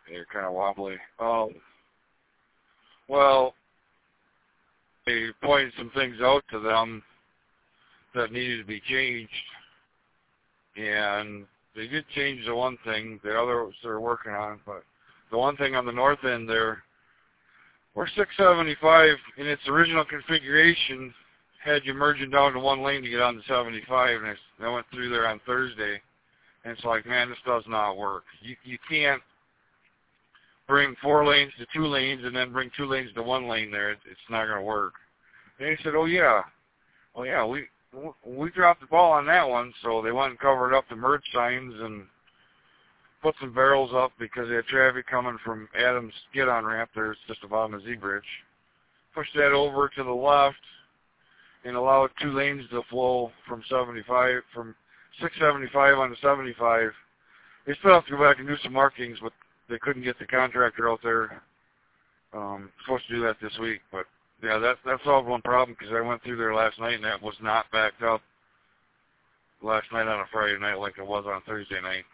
They're kind of wobbly. Well, they pointed some things out to them that needed to be changed, and they did change the one thing. The others they're working on, but the one thing on the north end there, where 675 in its original configuration had you merging down to one lane to get on the 75, and I went through there on Thursday, and it's like, man, this does not work. You can't bring 4 lanes to 2 lanes and then bring 2 lanes to 1 lane there. It's not going to work. And he said, oh yeah, we dropped the ball on that one, so they went and covered up the merge signs and put some barrels up because they had traffic coming from Adams get-on ramp there. It's just above the Z-bridge. Pushed that over to the left and allowed 2 lanes to flow from 675 on to 75. They still have to go back and do some markings, but they couldn't get the contractor out there. Supposed to do that this week, but yeah, that solved one problem because I went through there last night and that was not backed up last night on a Friday night like it was on Thursday night.